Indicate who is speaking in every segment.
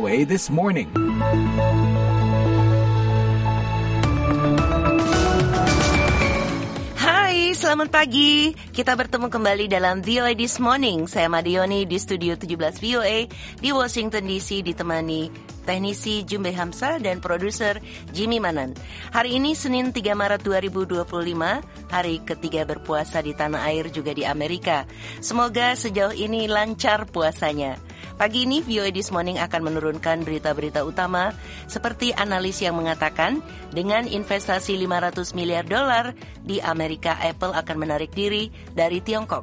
Speaker 1: VOA This Morning.
Speaker 2: Selamat pagi, kita bertemu kembali dalam VOA This Morning. Saya Madioni di studio 17 VOA di Washington DC ditemani teknisi Jumbe Hamzah dan produser Jimmy Manan. Hari ini Senin 3 Maret 2025, hari ketiga berpuasa di tanah air juga di Amerika. Semoga sejauh ini lancar puasanya. Pagi ini VOA This Morning akan menurunkan berita-berita utama seperti analis yang mengatakan dengan investasi $500 miliar di Amerika, Apple akan menarik diri dari Tiongkok.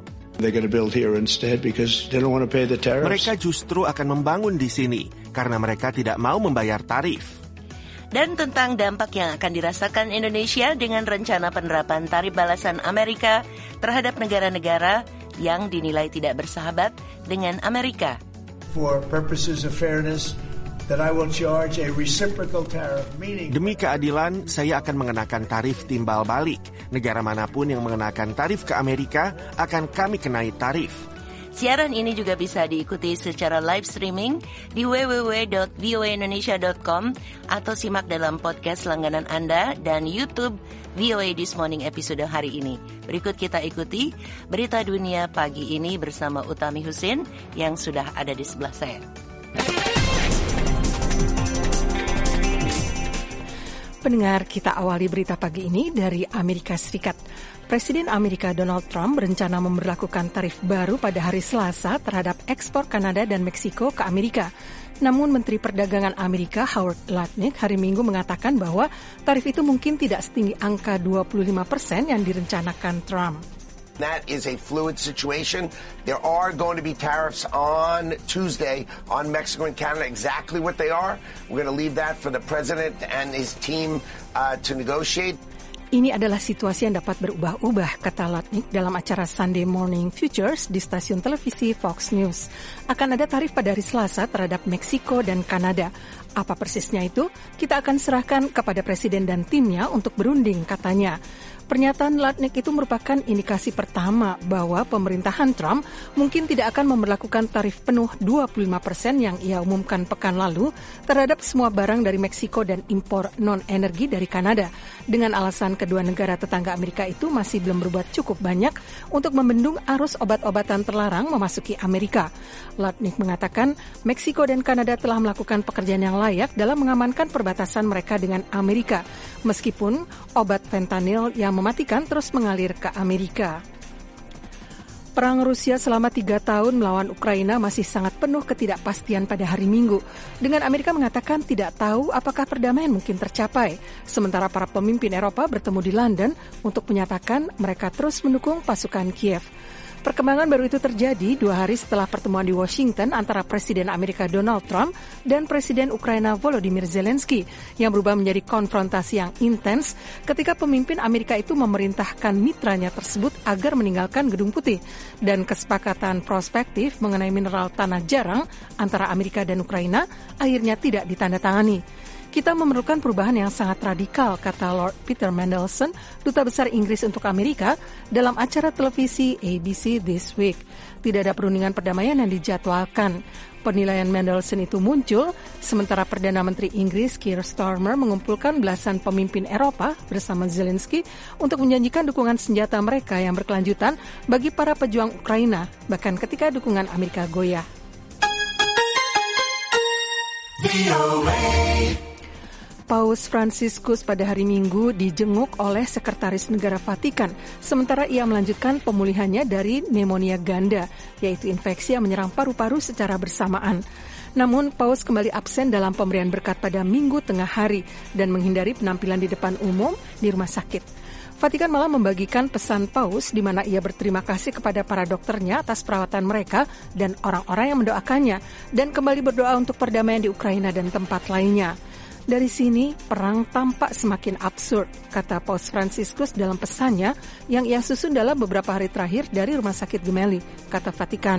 Speaker 3: Mereka justru akan membangun di sini karena mereka tidak mau membayar tarif.
Speaker 2: Dan tentang dampak yang akan dirasakan Indonesia dengan rencana penerapan tarif balasan Amerika terhadap negara-negara yang dinilai tidak bersahabat dengan Amerika.
Speaker 4: For purposes of fairness, that I will charge a reciprocal tariff, meaning...
Speaker 3: Demi keadilan, saya akan mengenakan tarif timbal balik. Negara manapun yang mengenakan tarif ke Amerika akan kami kenai tarif.
Speaker 2: Siaran ini juga bisa diikuti secara live streaming di www.voaindonesia.com atau simak dalam podcast langganan Anda dan YouTube VOA This Morning episode hari ini. Berikut kita ikuti berita dunia pagi ini bersama Utami Husin yang sudah ada di sebelah saya.
Speaker 5: Pendengar, kita awali berita pagi ini dari Amerika Serikat. Presiden Amerika Donald Trump berencana memberlakukan tarif baru pada hari Selasa terhadap ekspor Kanada dan Meksiko ke Amerika. Namun Menteri Perdagangan Amerika Howard Lutnick hari Minggu mengatakan bahwa tarif itu mungkin tidak setinggi angka 25% yang direncanakan Trump.
Speaker 6: That is a fluid situation. There are going to be tariffs on Tuesday on Mexico and Canada. Exactly what they are, we're going to leave that for the president and his team to negotiate.
Speaker 5: Ini adalah situasi yang dapat berubah-ubah, kata Lutnick dalam acara Sunday Morning Futures di stasiun televisi Fox News. Akan ada tarif pada hari Selasa terhadap Meksiko dan Kanada. Apa persisnya itu? Kita akan serahkan kepada presiden dan timnya untuk berunding, katanya. Pernyataan Lutnick itu merupakan indikasi pertama bahwa pemerintahan Trump mungkin tidak akan memberlakukan tarif penuh 25% yang ia umumkan pekan lalu terhadap semua barang dari Meksiko dan impor non-energi dari Kanada, dengan alasan kedua negara tetangga Amerika itu masih belum berbuat cukup banyak untuk membendung arus obat-obatan terlarang memasuki Amerika. Lutnick mengatakan Meksiko dan Kanada telah melakukan pekerjaan yang layak dalam mengamankan perbatasan mereka dengan Amerika, meskipun obat fentanyl yang mematikan terus mengalir ke Amerika. Perang Rusia selama 3 tahun melawan Ukraina masih sangat penuh ketidakpastian pada hari Minggu, dengan Amerika mengatakan tidak tahu apakah perdamaian mungkin tercapai, sementara para pemimpin Eropa bertemu di London untuk menyatakan mereka terus mendukung pasukan Kiev. Perkembangan baru itu terjadi 2 hari setelah pertemuan di Washington antara Presiden Amerika Donald Trump dan Presiden Ukraina Volodymyr Zelensky yang berubah menjadi konfrontasi yang intens ketika pemimpin Amerika itu memerintahkan mitranya tersebut agar meninggalkan Gedung Putih, dan kesepakatan prospektif mengenai mineral tanah jarang antara Amerika dan Ukraina akhirnya tidak ditandatangani. Kita memerlukan perubahan yang sangat radikal, kata Lord Peter Mandelson, Duta Besar Inggris untuk Amerika, dalam acara televisi ABC This Week. Tidak ada perundingan perdamaian yang dijadwalkan. Penilaian Mandelson itu muncul sementara Perdana Menteri Inggris Keir Starmer mengumpulkan belasan pemimpin Eropa bersama Zelensky untuk menjanjikan dukungan senjata mereka yang berkelanjutan bagi para pejuang Ukraina, bahkan ketika dukungan Amerika goyah. Paus Fransiskus pada hari Minggu dijenguk oleh Sekretaris Negara Vatikan, sementara ia melanjutkan pemulihannya dari pneumonia ganda, yaitu infeksi yang menyerang paru-paru secara bersamaan. Namun, Paus kembali absen dalam pemberian berkat pada Minggu tengah hari dan menghindari penampilan di depan umum di rumah sakit. Vatikan malah membagikan pesan Paus di mana ia berterima kasih kepada para dokternya atas perawatan mereka dan orang-orang yang mendoakannya, dan kembali berdoa untuk perdamaian di Ukraina dan tempat lainnya. Dari sini, perang tampak semakin absurd, kata Paus Fransiskus dalam pesannya yang ia susun dalam beberapa hari terakhir dari Rumah Sakit Gemelli, kata Vatikan.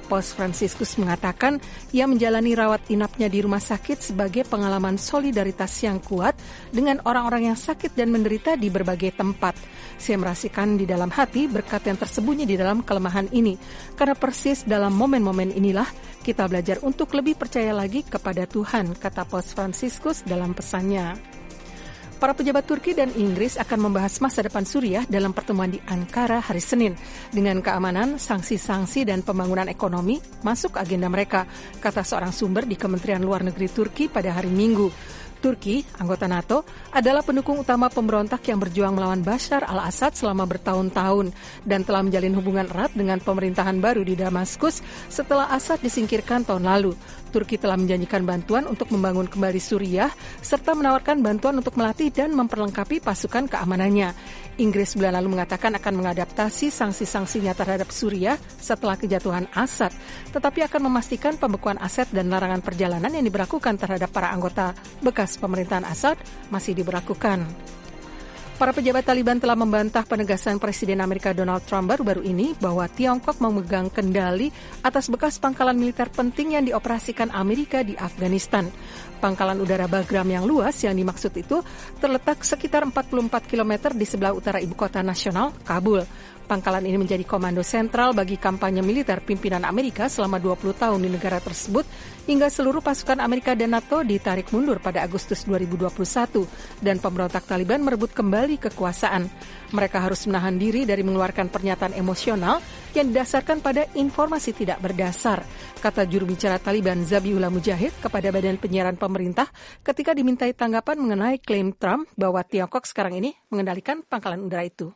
Speaker 5: Paus Fransiskus mengatakan ia menjalani rawat inapnya di rumah sakit sebagai pengalaman solidaritas yang kuat dengan orang-orang yang sakit dan menderita di berbagai tempat. Saya merasakan di dalam hati berkat yang tersembunyi di dalam kelemahan ini. Karena persis dalam momen-momen inilah kita belajar untuk lebih percaya lagi kepada Tuhan, kata Paus Fransiskus dalam pesannya. Para pejabat Turki dan Inggris akan membahas masa depan Suriah dalam pertemuan di Ankara hari Senin. Dengan keamanan, sanksi-sanksi, dan pembangunan ekonomi masuk agenda mereka, kata seorang sumber di Kementerian Luar Negeri Turki pada hari Minggu. Turki, anggota NATO, adalah pendukung utama pemberontak yang berjuang melawan Bashar al-Assad selama bertahun-tahun dan telah menjalin hubungan erat dengan pemerintahan baru di Damaskus setelah Assad disingkirkan tahun lalu. Turki telah menjanjikan bantuan untuk membangun kembali Suriah serta menawarkan bantuan untuk melatih dan memperlengkapi pasukan keamanannya. Inggris bulan lalu mengatakan akan mengadaptasi sanksi-sanksinya terhadap Suriah setelah kejatuhan Assad, tetapi akan memastikan pembekuan aset dan larangan perjalanan yang diberlakukan terhadap para anggota bekas pemerintahan Assad masih diberlakukan. Para pejabat Taliban telah membantah penegasan Presiden Amerika Donald Trump baru-baru ini bahwa Tiongkok memegang kendali atas bekas pangkalan militer penting yang dioperasikan Amerika di Afghanistan. Pangkalan udara Bagram yang luas yang dimaksud itu terletak sekitar 44 km di sebelah utara ibu kota nasional, Kabul. Pangkalan ini menjadi komando sentral bagi kampanye militer pimpinan Amerika selama 20 tahun di negara tersebut hingga seluruh pasukan Amerika dan NATO ditarik mundur pada Agustus 2021 dan pemberontak Taliban merebut kembali kekuasaan. Mereka harus menahan diri dari mengeluarkan pernyataan emosional yang didasarkan pada informasi tidak berdasar, kata juru bicara Taliban Zabiullah Mujahid kepada badan penyiaran pemerintah ketika dimintai tanggapan mengenai klaim Trump bahwa Tiongkok sekarang ini mengendalikan pangkalan udara itu.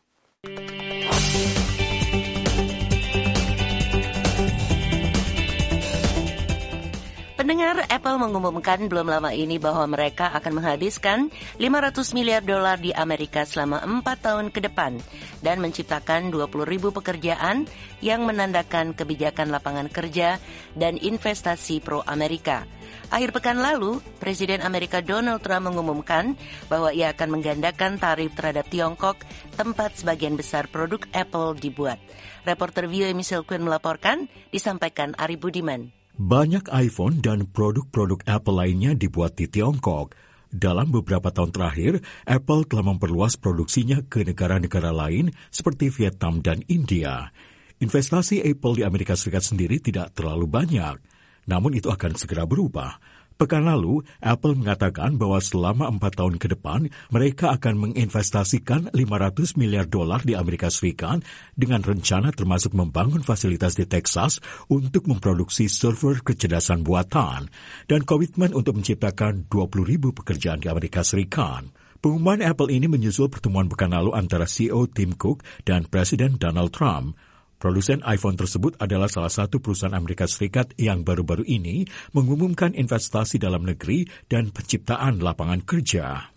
Speaker 2: Pendengar, Apple mengumumkan belum lama ini bahwa mereka akan menghabiskan $500 miliar di Amerika selama 4 tahun ke depan dan menciptakan 20.000 pekerjaan yang menandakan kebijakan lapangan kerja dan investasi pro-Amerika. Akhir pekan lalu, Presiden Amerika Donald Trump mengumumkan bahwa ia akan menggandakan tarif terhadap Tiongkok, tempat sebagian besar produk Apple dibuat. Reporter VOA Michelle Quinn melaporkan, disampaikan Ari Budiman.
Speaker 1: Banyak iPhone dan produk-produk Apple lainnya dibuat di Tiongkok. Dalam beberapa tahun terakhir, Apple telah memperluas produksinya ke negara-negara lain seperti Vietnam dan India. Investasi Apple di Amerika Serikat sendiri tidak terlalu banyak, namun itu akan segera berubah. Pekan lalu, Apple mengatakan bahwa selama 4 tahun ke depan, mereka akan menginvestasikan $500 miliar di Amerika Serikat dengan rencana termasuk membangun fasilitas di Texas untuk memproduksi server kecerdasan buatan dan komitmen untuk menciptakan 20.000 pekerjaan di Amerika Serikat. Pengumuman Apple ini menyusul pertemuan pekan lalu antara CEO Tim Cook dan Presiden Donald Trump. Produsen iPhone tersebut adalah salah satu perusahaan Amerika Serikat yang baru-baru ini mengumumkan investasi dalam negeri dan penciptaan lapangan kerja.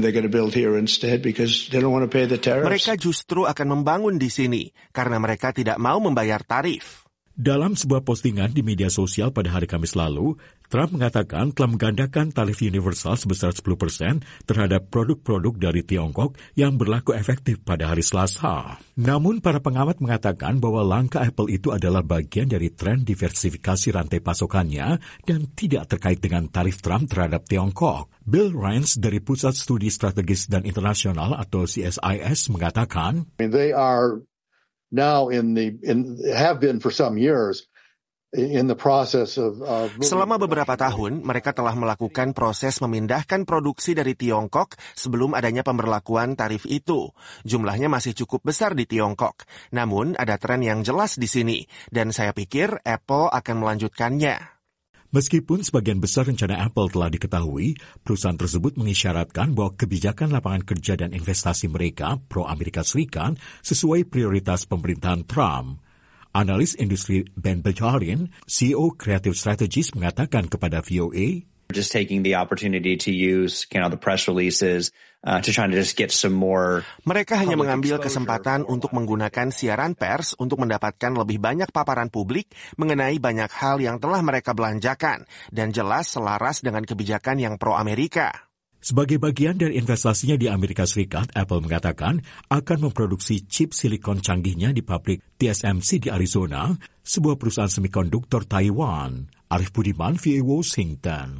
Speaker 3: Mereka justru akan membangun di sini karena mereka tidak mau membayar tarif.
Speaker 1: Dalam sebuah postingan di media sosial pada hari Kamis lalu, Trump mengatakan telah menggandakan tarif universal sebesar 10% terhadap produk-produk dari Tiongkok yang berlaku efektif pada hari Selasa. Namun para pengamat mengatakan bahwa langkah Apple itu adalah bagian dari tren diversifikasi rantai pasokannya dan tidak terkait dengan tarif Trump terhadap Tiongkok. Bill Rines dari Pusat Studi Strategis dan Internasional atau CSIS mengatakan,
Speaker 7: they are now have been for some years in the process of
Speaker 3: Selama beberapa tahun, mereka telah melakukan proses memindahkan produksi dari Tiongkok sebelum adanya pemberlakuan tarif itu. Jumlahnya masih cukup besar di Tiongkok. Namun, ada tren yang jelas di sini, dan saya pikir Apple akan melanjutkannya.
Speaker 1: Meskipun sebagian besar rencana Apple telah diketahui, perusahaan tersebut mengisyaratkan bahwa kebijakan lapangan kerja dan investasi mereka pro-Amerika Serikat sesuai prioritas pemerintahan Trump. Analis industri Ben Bajarian, CEO Creative Strategies, mengatakan kepada VOA,
Speaker 8: just taking the opportunity to use the press releases to try to just get some more.
Speaker 3: Mereka hanya mengambil kesempatan untuk menggunakan siaran pers untuk mendapatkan lebih banyak paparan publik mengenai banyak hal yang telah mereka belanjakan dan jelas selaras dengan kebijakan yang pro-Amerika.
Speaker 1: Sebagai bagian dari investasinya di Amerika Serikat, Apple mengatakan akan memproduksi chip silikon canggihnya di pabrik TSMC di Arizona, sebuah perusahaan semikonduktor Taiwan. Arif Budiman, VOA Washington.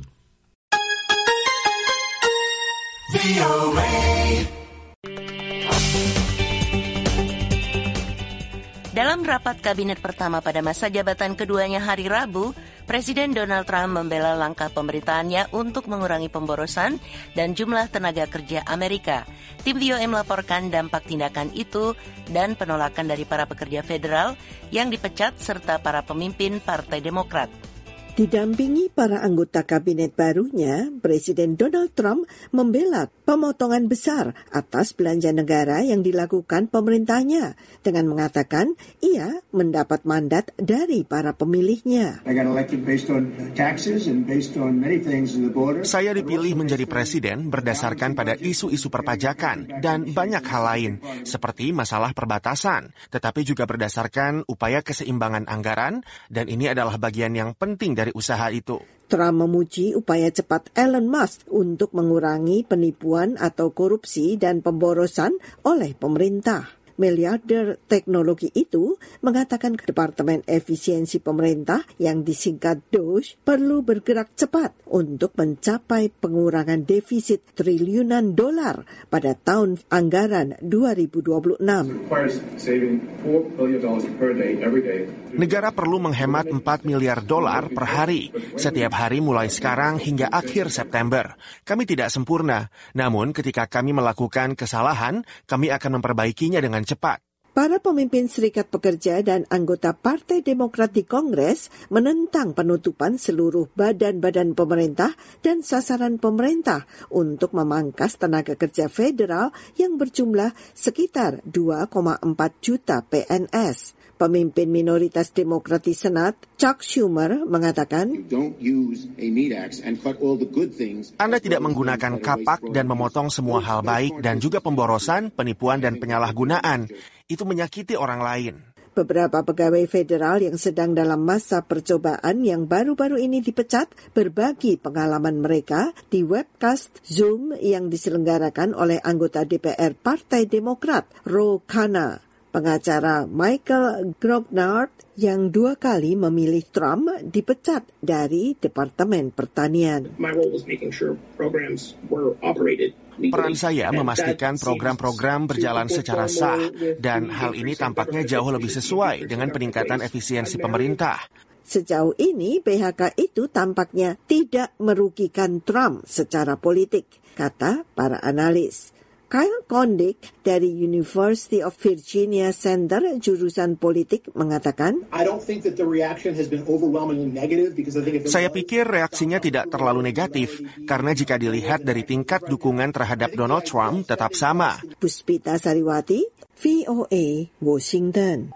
Speaker 2: Dalam rapat kabinet pertama pada masa jabatan keduanya hari Rabu, Presiden Donald Trump membela langkah pemerintahannya untuk mengurangi pemborosan dan jumlah tenaga kerja Amerika. Tim VOA melaporkan dampak tindakan itu dan penolakan dari para pekerja federal yang dipecat serta para pemimpin Partai Demokrat.
Speaker 9: Didampingi para anggota kabinet barunya, Presiden Donald Trump membela pemotongan besar atas belanja negara yang dilakukan pemerintahnya dengan mengatakan ia mendapat mandat dari para pemilihnya.
Speaker 3: Saya dipilih menjadi presiden berdasarkan pada isu-isu perpajakan dan banyak hal lain, seperti masalah perbatasan, tetapi juga berdasarkan upaya keseimbangan anggaran, dan ini adalah bagian yang penting dari usaha itu.
Speaker 9: Trump memuji upaya cepat Elon Musk untuk mengurangi penipuan atau korupsi dan pemborosan oleh pemerintah. Miliarder teknologi itu mengatakan Departemen Efisiensi Pemerintah yang disingkat DOGE perlu bergerak cepat untuk mencapai pengurangan defisit triliunan dolar pada tahun anggaran 2026.
Speaker 3: Negara perlu menghemat 4 miliar dolar per hari, setiap hari mulai sekarang hingga akhir September. Kami tidak sempurna, namun ketika kami melakukan kesalahan, kami akan memperbaikinya dengan cepat.
Speaker 9: Para pemimpin Serikat Pekerja dan anggota Partai Demokrat di Kongres menentang penutupan seluruh badan-badan pemerintah dan sasaran pemerintah untuk memangkas tenaga kerja federal yang berjumlah sekitar 2,4 juta PNS. Pemimpin minoritas Demokrat di Senat, Chuck Schumer, mengatakan,
Speaker 3: Anda tidak menggunakan kapak dan memotong semua hal baik dan juga pemborosan, penipuan, dan penyalahgunaan. Itu menyakiti orang lain.
Speaker 9: Beberapa pegawai federal yang sedang dalam masa percobaan yang baru-baru ini dipecat berbagi pengalaman mereka di webcast Zoom yang diselenggarakan oleh anggota DPR Partai Demokrat, Ro Khanna. Pengacara Michael Grognard yang 2 kali memilih Trump dipecat dari Departemen Pertanian.
Speaker 3: Peran saya memastikan program-program berjalan secara sah, dan hal ini tampaknya jauh lebih sesuai dengan peningkatan efisiensi pemerintah.
Speaker 9: Sejauh ini, PHK itu tampaknya tidak merugikan Trump secara politik, kata para analis. Kyle Kondik dari University of Virginia Center jurusan politik mengatakan,
Speaker 3: Saya pikir reaksinya tidak terlalu negatif, karena jika dilihat dari tingkat dukungan terhadap Donald Trump tetap sama.
Speaker 9: Puspita Sariwati, VOA, Washington.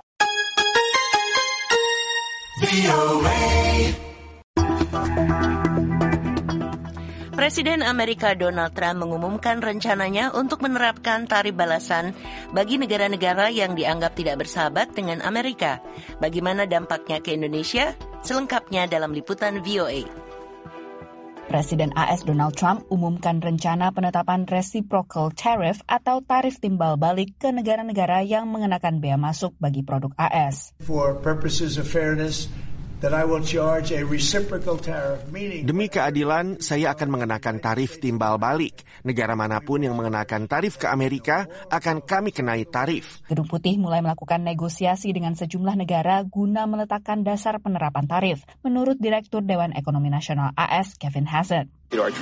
Speaker 2: Presiden Amerika Donald Trump mengumumkan rencananya untuk menerapkan tarif balasan bagi negara-negara yang dianggap tidak bersahabat dengan Amerika. Bagaimana dampaknya ke Indonesia? Selengkapnya dalam liputan VOA.
Speaker 10: Presiden AS Donald Trump umumkan rencana penetapan reciprocal tariff atau tarif timbal balik ke negara-negara yang mengenakan bea masuk bagi produk AS.
Speaker 4: For purposes of fairness, that I will charge a reciprocal tariff, meaning...
Speaker 3: Demi keadilan, saya akan mengenakan tarif timbal balik. Negara manapun yang mengenakan tarif ke Amerika akan kami kenai tarif.
Speaker 10: Gedung Putih mulai melakukan negosiasi dengan sejumlah negara guna meletakkan dasar penerapan tarif, menurut Direktur Dewan Ekonomi Nasional AS, Kevin Hassett.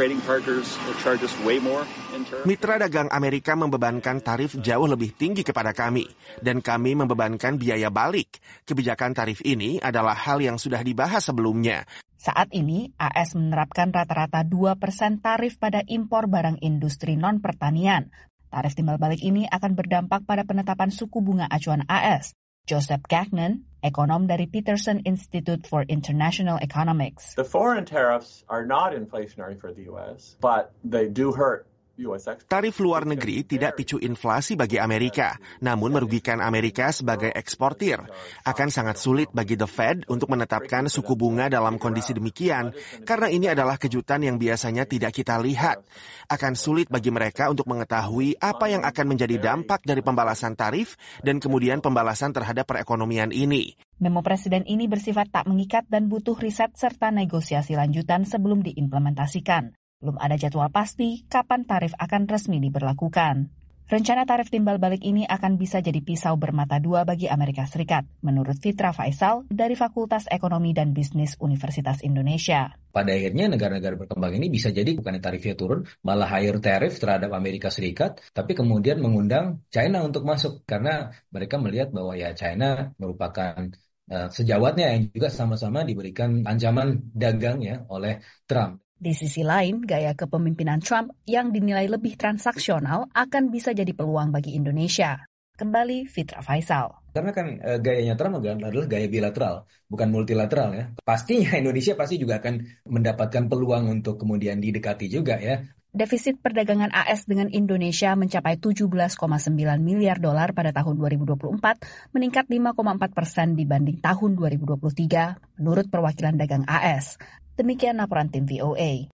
Speaker 3: Mitra dagang Amerika membebankan tarif jauh lebih tinggi kepada kami, dan kami membebankan biaya balik. Kebijakan tarif ini adalah hal yang sudah dibahas sebelumnya.
Speaker 10: Saat ini, AS menerapkan rata-rata 2% tarif pada impor barang industri non-pertanian. Tarif timbal balik ini akan berdampak pada penetapan suku bunga acuan AS. Joseph Gagnon, ekonom dari Peterson Institute for International Economics.
Speaker 11: The foreign tariffs are not inflationary for the U.S., but they do hurt
Speaker 3: Tarif luar negeri tidak picu inflasi bagi Amerika, namun merugikan Amerika sebagai eksportir. Akan sangat sulit bagi The Fed untuk menetapkan suku bunga dalam kondisi demikian, karena ini adalah kejutan yang biasanya tidak kita lihat. Akan sulit bagi mereka untuk mengetahui apa yang akan menjadi dampak dari pembalasan tarif dan kemudian pembalasan terhadap perekonomian ini.
Speaker 10: Memo Presiden ini bersifat tak mengikat dan butuh riset serta negosiasi lanjutan sebelum diimplementasikan. Belum ada jadwal pasti kapan tarif akan resmi diberlakukan. Rencana tarif timbal balik ini akan bisa jadi pisau bermata dua bagi Amerika Serikat, menurut Fitra Faisal dari Fakultas Ekonomi dan Bisnis Universitas Indonesia.
Speaker 11: Pada akhirnya negara-negara berkembang ini bisa jadi bukannya tarifnya turun, malah higher tarif terhadap Amerika Serikat, tapi kemudian mengundang China untuk masuk, karena mereka melihat bahwa ya China merupakan sejawatnya yang juga sama-sama diberikan ancaman dagang ya oleh Trump.
Speaker 10: Di sisi lain, gaya kepemimpinan Trump yang dinilai lebih transaksional akan bisa jadi peluang bagi Indonesia. Kembali Fitra Faisal.
Speaker 11: Karena kan gayanya Trump adalah gaya bilateral, bukan multilateral ya. Pastinya Indonesia pasti juga akan mendapatkan peluang untuk kemudian didekati juga ya.
Speaker 10: Defisit perdagangan AS dengan Indonesia mencapai 17,9 miliar dolar pada tahun 2024, meningkat 5,4% dibanding tahun 2023, menurut perwakilan dagang AS. Demikian laporan tim VOA.